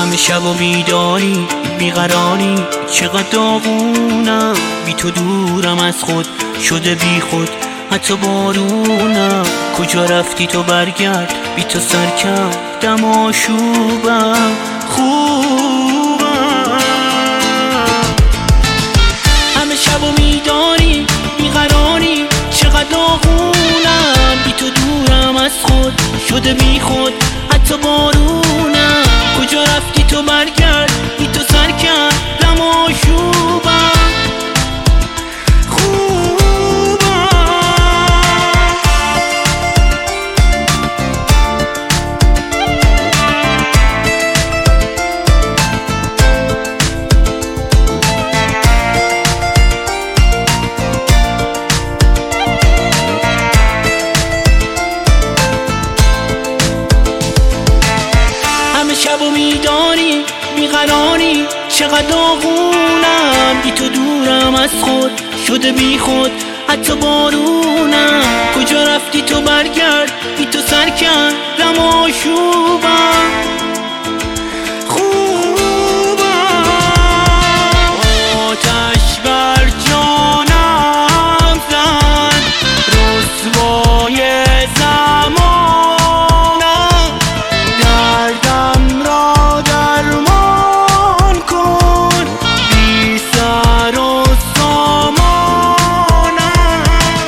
همه شب و بیداری بیقراری، چقدر داغونم بی تو دورم از خود شده بی خود حتی بارونم. کجا رفتی تو برگرد، بی تو سر کردم آشوبم خوبم. همه شب و بیداری بیقراری، چقدر داغونم بی تو دورم از خود شده بی خود حتی بارونم. کجا رفتی تو برگرد، بی تو سر کردم آشوبم خوبم. همه شب و بیداری بیقراری، چقدر داغونم بی تو دورم از خود شده بی خود حتی بارونم. کجا رفتی تو برگرد، بی تو سر کردم آشوبم خوبم. آتش بر جانم زد رسوای زمانم، دردم را درمان کن بی سر و سامانم.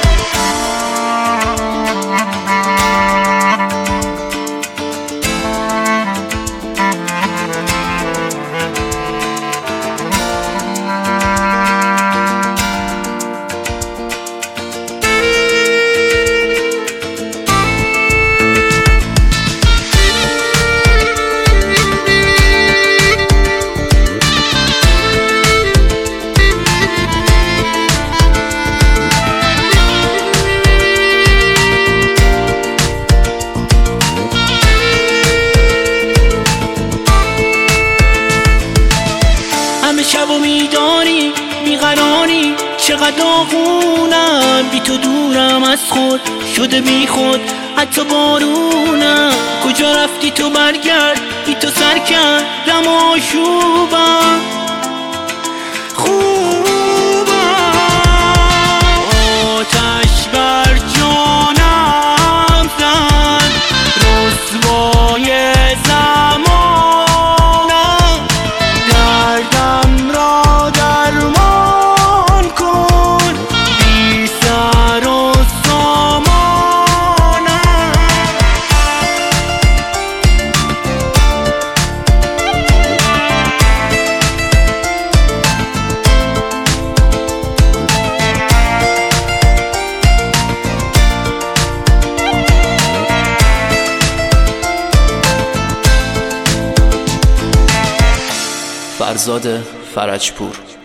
همه شب و بیداری بیقراری، چقدر داغونم بی تو دورم از خود شده بی خود حتی بارونم. کجا رفتی تو برگرد، بی تو سر کردم آشوبم خوبم. آتش بر جانم زد رسوای زمانم، دردم را درمان کن بی سر و سامانم. فرزاد فرجپور.